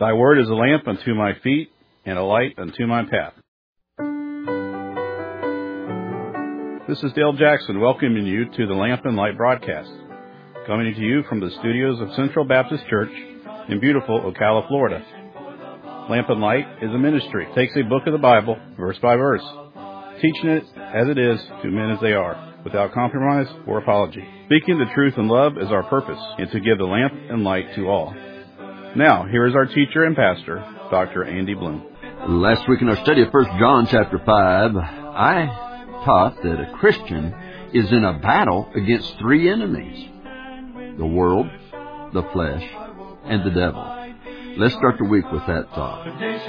Thy word is a lamp unto my feet and a light unto my path. This is Dale Jackson welcoming you to the Lamp and Light broadcast, coming to you from the studios of Central Baptist Church in beautiful Ocala, Florida. Lamp and Light is a ministry. It takes a book of the Bible, verse by verse, teaching it as it is to men as they are, without compromise or apology. Speaking the truth in love is our purpose, and to give the lamp and light to all. Now, here is our teacher and pastor, Dr. Andy Bloom. Last week in our study of 1 John chapter 5, I taught that a Christian is in a battle against three enemies: the world, the flesh, and the devil. Let's start the week with that thought.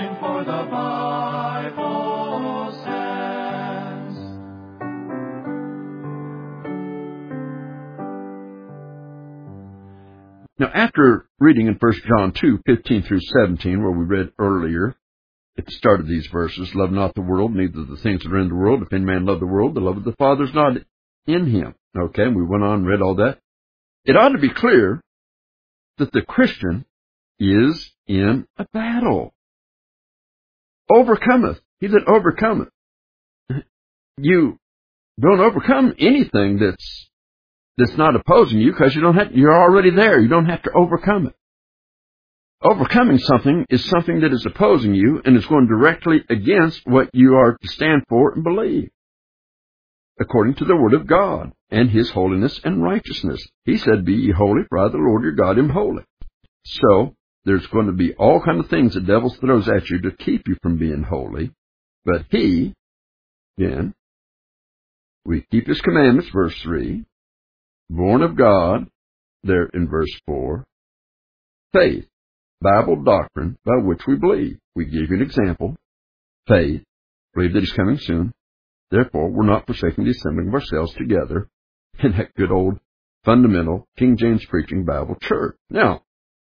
Now, after reading in 1 John 2:15 through 17, where we read earlier at the start of these verses, love not the world, neither the things that are in the world. If any man love the world, the love of the Father is not in him. Okay, and we went on and read all that. It ought to be clear that the Christian is in a battle. Overcometh he that overcometh. You don't overcome anything that's not opposing you, because you're already there. You don't have to overcome it. Overcoming something is something that is opposing you and is going directly against what you are to stand for and believe, according to the Word of God and His holiness and righteousness. He said, "Be ye holy, for I, the Lord your God, am holy." So there's going to be all kinds of things the devil throws at you to keep you from being holy. But he, again, we keep His commandments, verse 3, born of God, there in verse 4, faith, Bible doctrine by which we believe. We gave you an example. Faith, believe that He's coming soon. Therefore, we're not forsaking the assembling of ourselves together in that good old fundamental King James preaching Bible church. Now,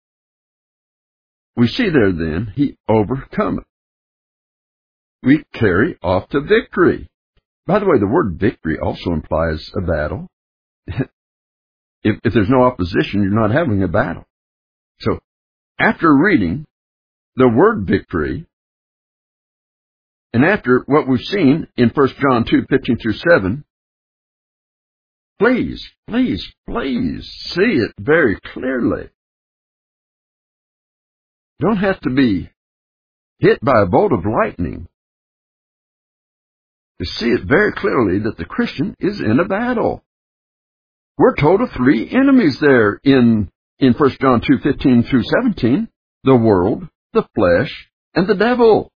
we see there then, he overcometh. We carry off to victory. By the way, the word victory also implies a battle. If there's no opposition, you're not having a battle. So, after reading the word victory, and after what we've seen in 1 John 2:15 through 7, please see it very clearly. Don't have to be hit by a bolt of lightning to see it very clearly that the Christian is in a battle. We're told of three enemies there in 1 John 2:15 through 17, the world, the flesh, and the devil.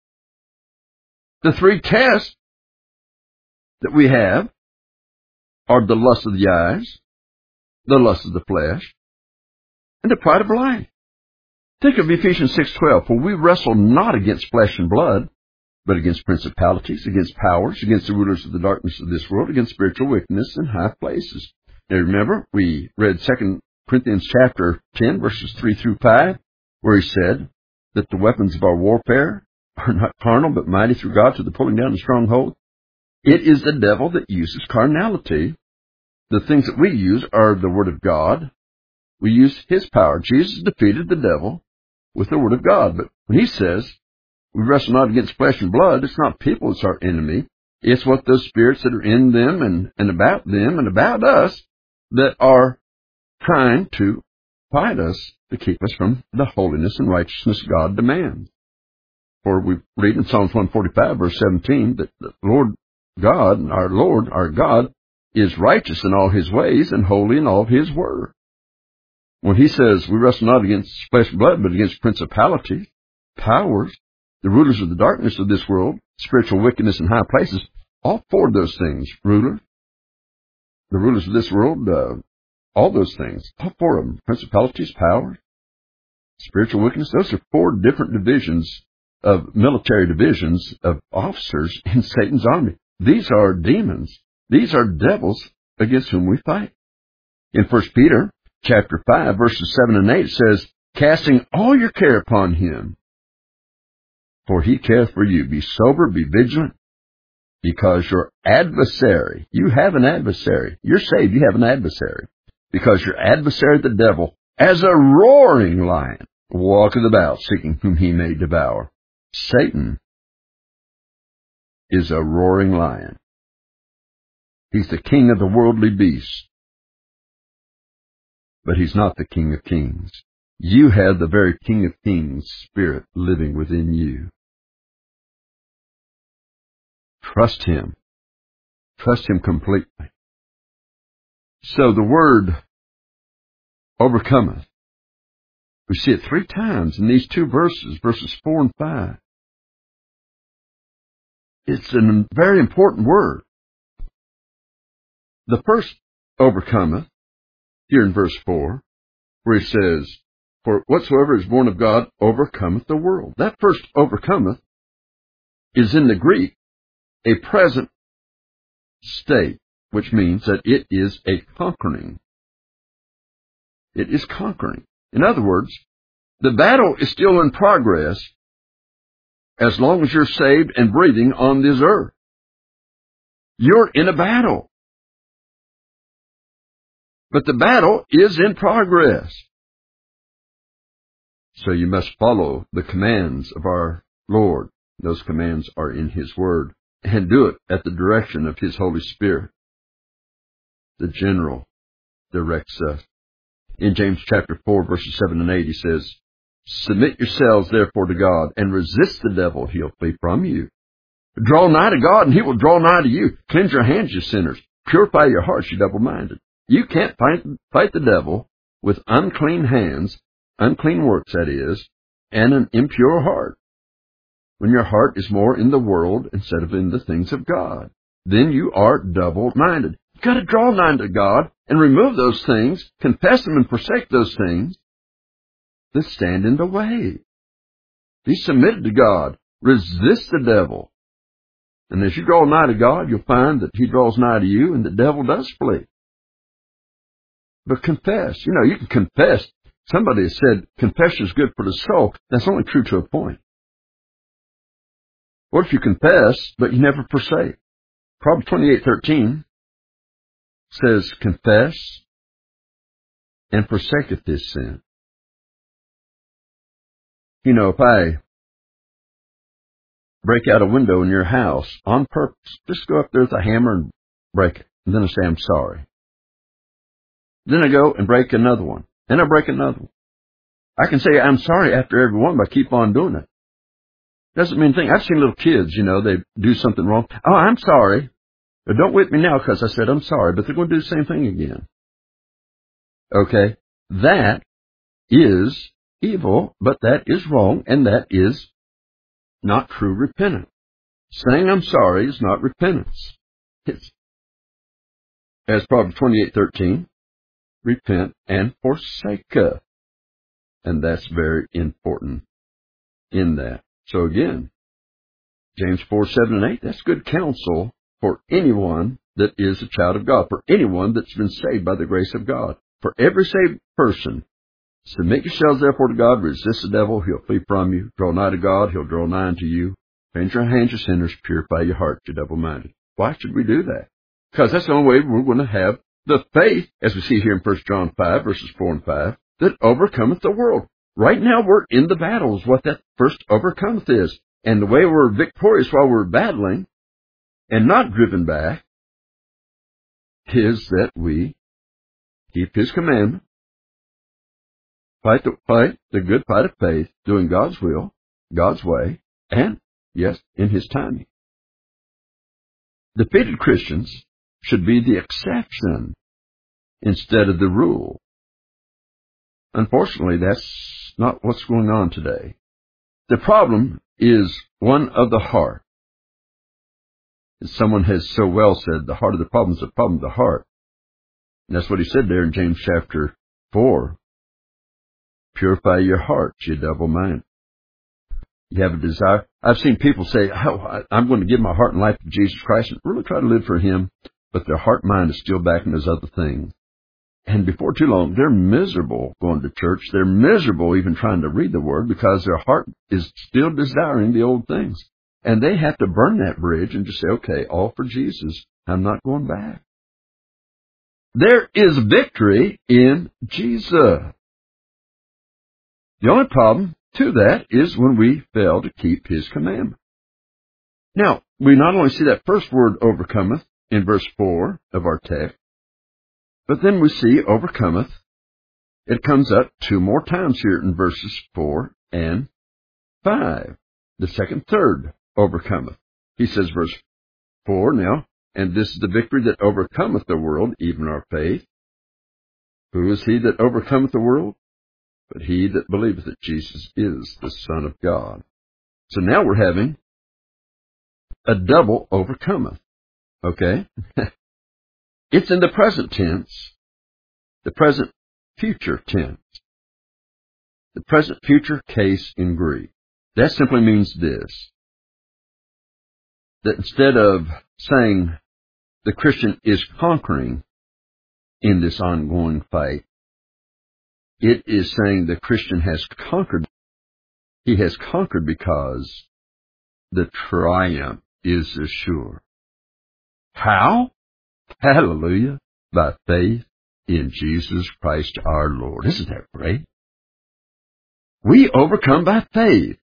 The three tests that we have are the lust of the eyes, the lust of the flesh, and the pride of life. Think of Ephesians 6:12, "For we wrestle not against flesh and blood, but against principalities, against powers, against the rulers of the darkness of this world, against spiritual wickedness in high places." Now remember, we read 2 Corinthians chapter 10, verses 3 through 5, where he said that the weapons of our warfare are not carnal, but mighty through God to the pulling down of strongholds. It is the devil that uses carnality. The things that we use are the Word of God. We use His power. Jesus defeated the devil with the Word of God. But when He says, we wrestle not against flesh and blood, it's not people that's our enemy. It's what those spirits that are in them and about us that are trying to fight us to keep us from the holiness and righteousness God demands. For we read in Psalms 145, verse 17, that the Lord God, our God, is righteous in all His ways and holy in all of His word. When He says we wrestle not against flesh and blood, but against principalities, powers, the rulers of the darkness of this world, spiritual wickedness in high places, all four of those things, the rulers of this world, all those things, all four of them, principalities, powers, spiritual wickedness, those are four different divisions of military divisions of officers in Satan's army. These are demons. These are devils against whom we fight. In 1 Peter chapter 5, verses 7 and 8, it says, "Casting all your care upon Him, for He careth for you. Be sober, be vigilant, because your adversary," you have an adversary. You're saved, you have an adversary. "Because your adversary, the devil, as a roaring lion," walketh about, seeking whom he may devour. Satan is a roaring lion. He's the king of the worldly beasts. But he's not the King of Kings. You have the very King of Kings spirit living within you. Trust him. Trust him completely. So the word overcometh. We see it 3 times in these 2 verses, verses 4 and 5. It's a very important word. The first overcometh, here in verse 4, where he says, for whatsoever is born of God overcometh the world. That first overcometh is in the Greek a present state, which means that it is a conquering. It is conquering. In other words, the battle is still in progress as long as you're saved and breathing on this earth. You're in a battle. But the battle is in progress. So you must follow the commands of our Lord. Those commands are in His Word. And do it at the direction of His Holy Spirit. The general directs us. In James chapter 4, verses 7 and 8, he says, submit yourselves therefore to God, and resist the devil, he'll flee from you. Draw nigh to God, and he will draw nigh to you. Cleanse your hands, you sinners. Purify your hearts, you double-minded. You can't fight the devil with unclean hands, unclean works, that is, and an impure heart. When your heart is more in the world instead of in the things of God, then you are double-minded. You've got to draw nigh to God and remove those things, confess them and forsake those things that stand in the way. Be submitted to God. Resist the devil. And as you draw nigh to God, you'll find that He draws nigh to you and the devil does flee. But confess. You know, you can confess. Somebody has said confession is good for the soul. That's only true to a point. What if you confess, but you never forsake? Proverbs 28:13 says, confess and forsaketh this sin. You know, if I break out a window in your house on purpose, just go up there with a hammer and break it. And then I say, I'm sorry. Then I go and break another one. Then I break another one. I can say I'm sorry after every one, but I keep on doing it. Doesn't mean a thing. I've seen little kids, you know, they do something wrong. Oh, I'm sorry. But don't whip me now because I said I'm sorry, but they're going to do the same thing again. Okay? That is evil, but that is wrong, and that is not true repentance. Saying I'm sorry is not repentance. It's, as Proverbs 28:13, repent and forsake. And that's very important in that. So again, James 4:7 and 8, that's good counsel for anyone that is a child of God, for anyone that's been saved by the grace of God. For every saved person, submit yourselves therefore to God, resist the devil, he'll flee from you. Draw nigh to God, he'll draw nigh unto you. Cleanse your hands, you sinners, purify your heart, you double-minded. Why should we do that? Because that's the only way we're going to have the faith, as we see here in 1 John 5, verses 4 and 5, that overcometh the world. Right now we're in the battle is what that first overcometh is. And the way we're victorious while we're battling and not driven back is that we keep His commandment, fight the good fight of faith, doing God's will, God's way, and, yes, in His timing. Defeated Christians should be the exception instead of the rule. Unfortunately, that's not what's going on today. The problem is one of the heart. As someone has so well said, the heart of the problem is the problem of the heart. And that's what he said there in James chapter 4. Purify your heart, you double-minded. You have a desire. I've seen people say, oh, I'm going to give my heart and life to Jesus Christ and really try to live for Him, but their heart and mind is still back in those other things. And before too long, they're miserable going to church. They're miserable even trying to read the Word because their heart is still desiring the old things. And they have to burn that bridge and just say, okay, all for Jesus. I'm not going back. There is victory in Jesus. The only problem to that is when we fail to keep His commandment. Now, we not only see that first word overcometh in verse 4 of our text, but then we see overcometh. It comes up 2 more times here in verses 4 and 5. The second, third overcometh. He says, verse 4 now, and this is the victory that overcometh the world, even our faith. Who is he that overcometh the world? But he that believeth that Jesus is the Son of God. So now we're having a double overcometh. Okay? It's in the present tense, the present future tense, the present future case in Greek. That simply means this, that instead of saying the Christian is conquering in this ongoing fight, it is saying the Christian has conquered. He has conquered because the triumph is assured. How? Hallelujah. By faith in Jesus Christ our Lord. Isn't that great? We overcome by faith.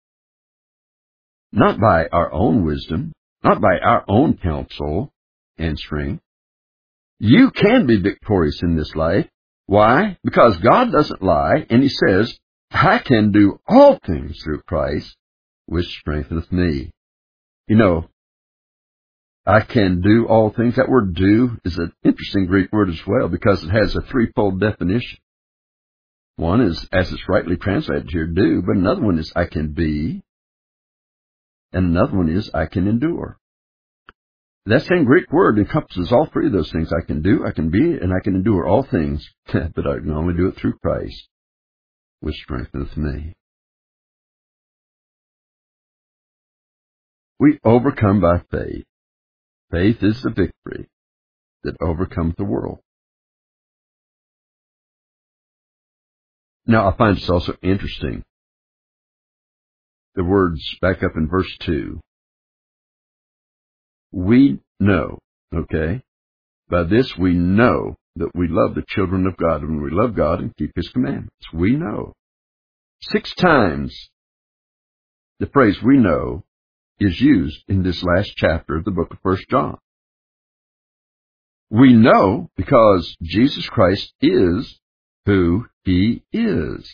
Not by our own wisdom, not by our own counsel and strength. You can be victorious in this life. Why? Because God doesn't lie, and He says, I can do all things through Christ, which strengtheneth me. You know, I can do all things. That word do is an interesting Greek word as well, because it has a threefold definition. One is, as it's rightly translated here, do, but another one is I can be, and another one is I can endure. That same Greek word encompasses all 3 of those things. I can do, I can be, and I can endure all things, but I can only do it through Christ, which strengtheneth me. We overcome by faith. Faith is the victory that overcomes the world. Now, I find this also interesting. The words back up in verse 2. We know, okay? By this we know that we love the children of God when we love God and keep His commandments. We know. 6 times the phrase we know is used in this last chapter of the book of 1 John. We know because Jesus Christ is who He is.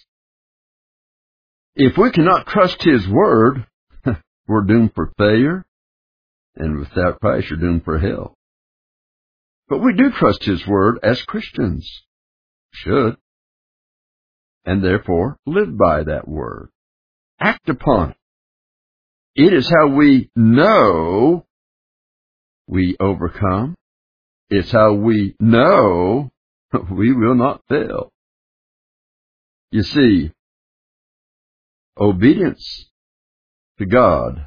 If we cannot trust His word, we're doomed for failure, and without Christ, you're doomed for hell. But we do trust His word as Christians. Should. And therefore, live by that word. Act upon it. It is how we know we overcome. It's how we know we will not fail. You see, obedience to God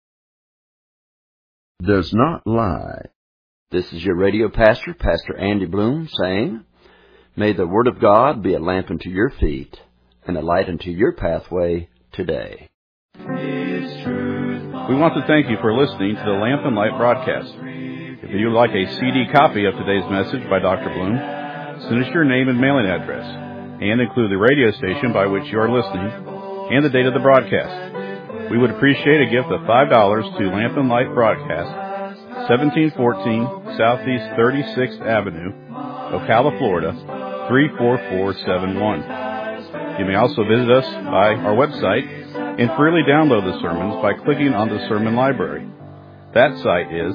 does not lie. This is your radio pastor, Pastor Andy Bloom, saying, may the Word of God be a lamp unto your feet and a light unto your pathway today. We want to thank you for listening to the Lamp and Light broadcast. If you would like a CD copy of today's message by Dr. Bloom, send us your name and mailing address, and include the radio station by which you are listening and the date of the broadcast. We would appreciate a gift of $5 to Lamp and Light Broadcast, 1714 Southeast 36th Avenue, Ocala, Florida, 34471. You may also visit us by our website and freely download the sermons by clicking on the Sermon Library. That site is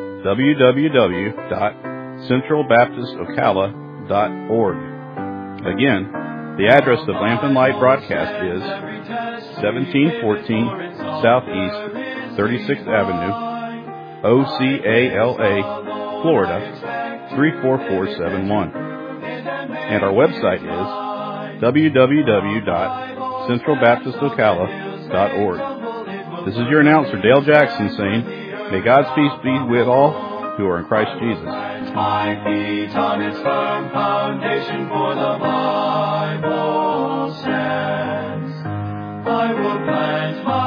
www.centralbaptistocala.org. Again, the address of Lamp and Light Broadcast is 1714 Southeast 36th Avenue, Ocala, Florida, 34471. And our website is www.centralbaptistocala.org. This is your announcer, Dale Jackson, saying, may God's peace be with all who are in Christ Jesus. My feet on its firm foundation, for the Bible stands. I will plant my